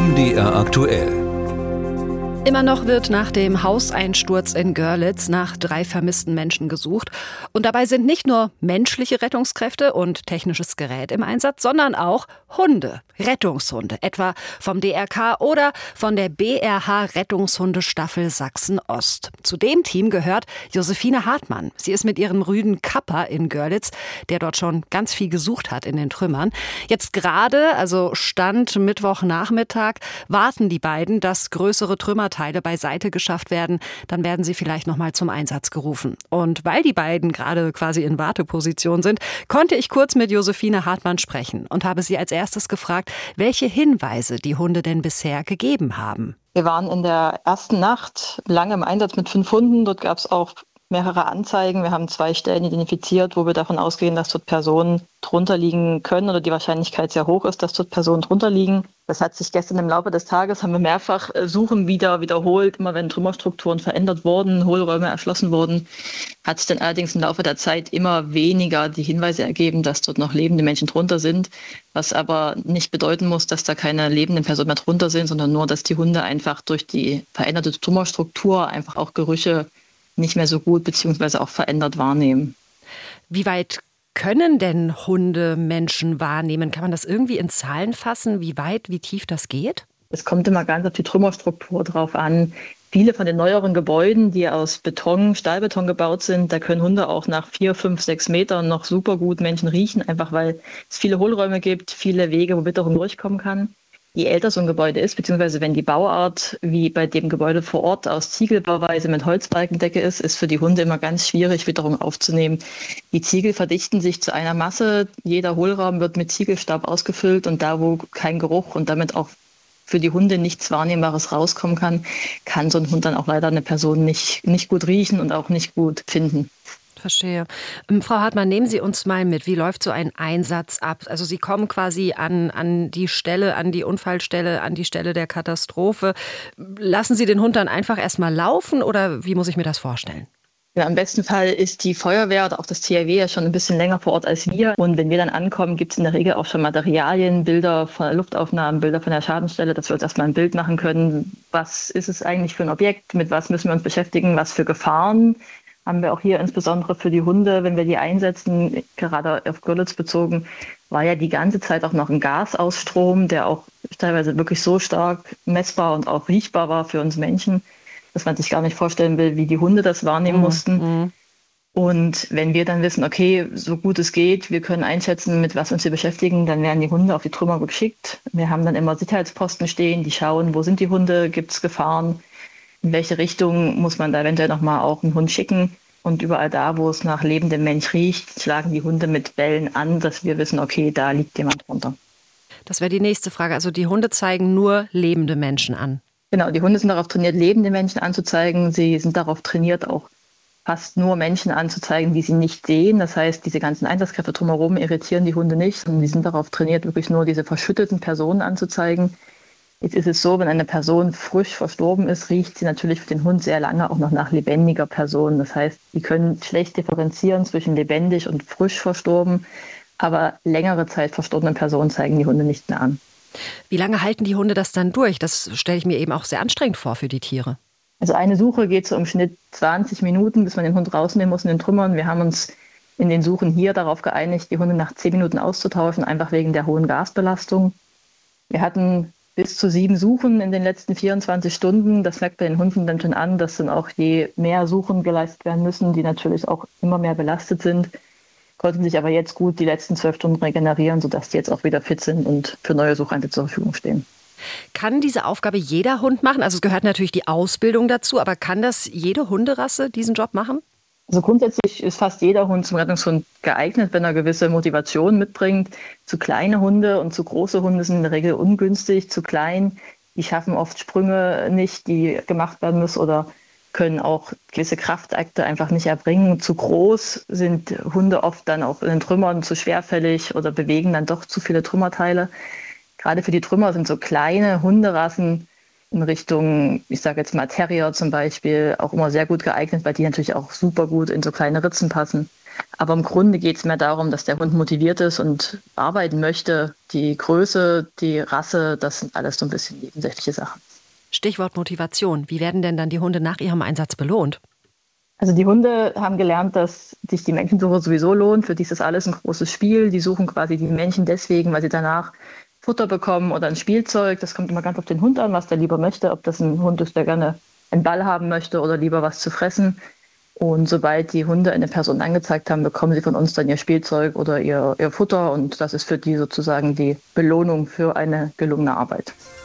MDR aktuell. Immer noch wird nach dem Hauseinsturz in Görlitz nach 3 vermissten Menschen gesucht. Und dabei sind nicht nur menschliche Rettungskräfte und technisches Gerät im Einsatz, sondern auch Hunde, Rettungshunde, etwa vom DRK oder von der BRH Rettungshundestaffel Sachsen-Ost. Zu dem Team gehört Josephine Hartmann. Sie ist mit ihrem Rüden Kappa in Görlitz, der dort schon ganz viel gesucht hat in den Trümmern. Jetzt gerade, also Stand Mittwochnachmittag, warten die beiden, dass größere Trümmerteile beiseite geschafft werden. Dann werden sie vielleicht noch mal zum Einsatz gerufen. Und weil die beiden gerade quasi in Warteposition sind, konnte ich kurz mit Josephine Hartmann sprechen und habe sie als erstes gefragt, welche Hinweise die Hunde denn bisher gegeben haben. Wir waren in der ersten Nacht lange im Einsatz mit 5 Hunden. Dort gab es auch mehrere Anzeigen. Wir haben 2 Stellen identifiziert, wo wir davon ausgehen, dass dort Personen drunter liegen können oder die Wahrscheinlichkeit sehr hoch ist, dass dort Personen drunter liegen. Das hat sich gestern im Laufe des Tages, haben wir mehrfach Suchen wiederholt. Immer wenn Trümmerstrukturen verändert wurden, Hohlräume erschlossen wurden, hat sich dann allerdings im Laufe der Zeit immer weniger die Hinweise ergeben, dass dort noch lebende Menschen drunter sind. Was aber nicht bedeuten muss, dass da keine lebenden Personen mehr drunter sind, sondern nur, dass die Hunde einfach durch die veränderte Trümmerstruktur einfach auch Gerüche nicht mehr so gut bzw. auch verändert wahrnehmen. Wie weit können denn Hunde Menschen wahrnehmen? Kann man das irgendwie in Zahlen fassen, wie weit, wie tief das geht? Es kommt immer ganz auf die Trümmerstruktur drauf an. Viele von den neueren Gebäuden, die aus Beton, Stahlbeton gebaut sind, da können Hunde auch nach 4, 5, 6 Metern noch super gut Menschen riechen, einfach weil es viele Hohlräume gibt, viele Wege, wo Witterung durchkommen kann. Je älter so ein Gebäude ist, beziehungsweise wenn die Bauart wie bei dem Gebäude vor Ort aus Ziegelbauweise mit Holzbalkendecke ist für die Hunde immer ganz schwierig, Witterung aufzunehmen. Die Ziegel verdichten sich zu einer Masse. Jeder Hohlraum wird mit Ziegelstaub ausgefüllt und da, wo kein Geruch und damit auch für die Hunde nichts Wahrnehmbares rauskommen kann so ein Hund dann auch leider eine Person nicht gut riechen und auch nicht gut finden. Verstehe. Frau Hartmann, nehmen Sie uns mal mit. Wie läuft so ein Einsatz ab? Also Sie kommen quasi an die Stelle, an die Unfallstelle, an die Stelle der Katastrophe. Lassen Sie den Hund dann einfach erstmal laufen oder wie muss ich mir das vorstellen? Ja, im besten Fall ist die Feuerwehr oder auch das THW ja schon ein bisschen länger vor Ort als wir. Und wenn wir dann ankommen, gibt es in der Regel auch schon Materialien, Bilder von der Luftaufnahmen, Bilder von der Schadensstelle, dass wir uns erstmal ein Bild machen können. Was ist es eigentlich für ein Objekt? Mit was müssen wir uns beschäftigen? Was für Gefahren haben wir auch hier insbesondere für die Hunde, wenn wir die einsetzen, gerade auf Görlitz bezogen, war ja die ganze Zeit auch noch ein Gasausstrom, der auch teilweise wirklich so stark messbar und auch riechbar war für uns Menschen, dass man sich gar nicht vorstellen will, wie die Hunde das wahrnehmen mussten. Und wenn wir dann wissen, okay, so gut es geht, wir können einschätzen, mit was uns wir beschäftigen, dann werden die Hunde auf die Trümmer geschickt. Wir haben dann immer Sicherheitsposten stehen, die schauen, wo sind die Hunde, gibt es Gefahren, in welche Richtung muss man da eventuell nochmal auch einen Hund schicken. Und überall da, wo es nach lebendem Mensch riecht, schlagen die Hunde mit Bellen an, dass wir wissen, okay, da liegt jemand drunter. Das wäre die nächste Frage. Also die Hunde zeigen nur lebende Menschen an. Genau, die Hunde sind darauf trainiert, lebende Menschen anzuzeigen. Sie sind darauf trainiert, auch fast nur Menschen anzuzeigen, die sie nicht sehen. Das heißt, diese ganzen Einsatzkräfte drumherum irritieren die Hunde nicht. Und die sind darauf trainiert, wirklich nur diese verschütteten Personen anzuzeigen. Jetzt ist es so, wenn eine Person frisch verstorben ist, riecht sie natürlich für den Hund sehr lange auch noch nach lebendiger Person. Das heißt, sie können schlecht differenzieren zwischen lebendig und frisch verstorben. Aber längere Zeit verstorbene Personen zeigen die Hunde nicht mehr an. Wie lange halten die Hunde das dann durch? Das stelle ich mir eben auch sehr anstrengend vor für die Tiere. Also eine Suche geht so im Schnitt 20 Minuten, bis man den Hund rausnehmen muss in den Trümmern. Wir haben uns in den Suchen hier darauf geeinigt, die Hunde nach 10 Minuten auszutauschen, einfach wegen der hohen Gasbelastung. Wir hatten bis zu 7 Suchen in den letzten 24 Stunden. Das merkt bei den Hunden dann schon an, dass dann auch je mehr Suchen geleistet werden müssen, die natürlich auch immer mehr belastet sind, konnten sich aber jetzt gut die letzten 12 Stunden regenerieren, sodass die jetzt auch wieder fit sind und für neue Sucheinsätze zur Verfügung stehen. Kann diese Aufgabe jeder Hund machen? Also es gehört natürlich die Ausbildung dazu, aber kann das jede Hunderasse diesen Job machen? Also grundsätzlich ist fast jeder Hund zum Rettungshund geeignet, wenn er gewisse Motivation mitbringt. Zu kleine Hunde und zu große Hunde sind in der Regel ungünstig. Zu klein, die schaffen oft Sprünge nicht, die gemacht werden müssen oder können auch gewisse Kraftakte einfach nicht erbringen. Zu groß sind Hunde oft dann auch in den Trümmern zu schwerfällig oder bewegen dann doch zu viele Trümmerteile. Gerade für die Trümmer sind so kleine Hunderassen in Richtung, ich sage jetzt mal Terrier zum Beispiel, auch immer sehr gut geeignet, weil die natürlich auch super gut in so kleine Ritzen passen. Aber im Grunde geht es mehr darum, dass der Hund motiviert ist und arbeiten möchte. Die Größe, die Rasse, das sind alles so ein bisschen nebensächliche Sachen. Stichwort Motivation. Wie werden denn dann die Hunde nach ihrem Einsatz belohnt? Also die Hunde haben gelernt, dass sich die Menschensuche sowieso lohnt. Für die ist das alles ein großes Spiel. Die suchen quasi die Männchen deswegen, weil sie danach Futter bekommen oder ein Spielzeug. Das kommt immer ganz auf den Hund an, was der lieber möchte. Ob das ein Hund ist, der gerne einen Ball haben möchte oder lieber was zu fressen. Und sobald die Hunde eine Person angezeigt haben, bekommen sie von uns dann ihr Spielzeug oder ihr Futter. Und das ist für die sozusagen die Belohnung für eine gelungene Arbeit.